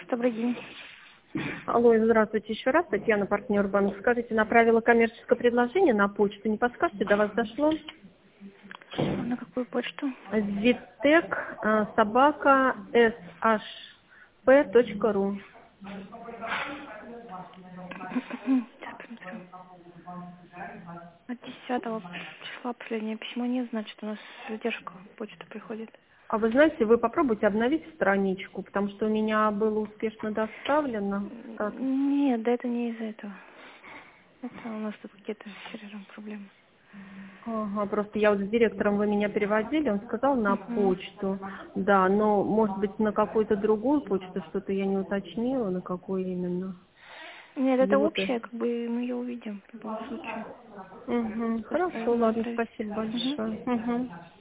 Добрый день. Алло, здравствуйте еще раз, Татьяна, партнер банк. Скажите, направила коммерческое предложение на почту, не подскажете, до вас дошло? На какую почту? Витек, собака, shp.ru. Сейчас посмотрю. От 10 числа последнее письмо нет, значит, у нас задержка почта приходит. А вы знаете, вы попробуйте обновить страничку, потому что у меня было успешно доставлено. Так. Нет, да это не из-за этого. Это у нас тут какие-то с сервером проблемы. Ага, просто я вот с директором вы меня переводили, он сказал на Мгм. почту, да, но может быть на какую-то другую почту, что-то я не уточнила, на какую именно. Нет, это Вот и. общее, как бы мы ее увидим в любом случае. Угу. Просто Хорошо, ладно, направить. спасибо Мгм. большое. Угу.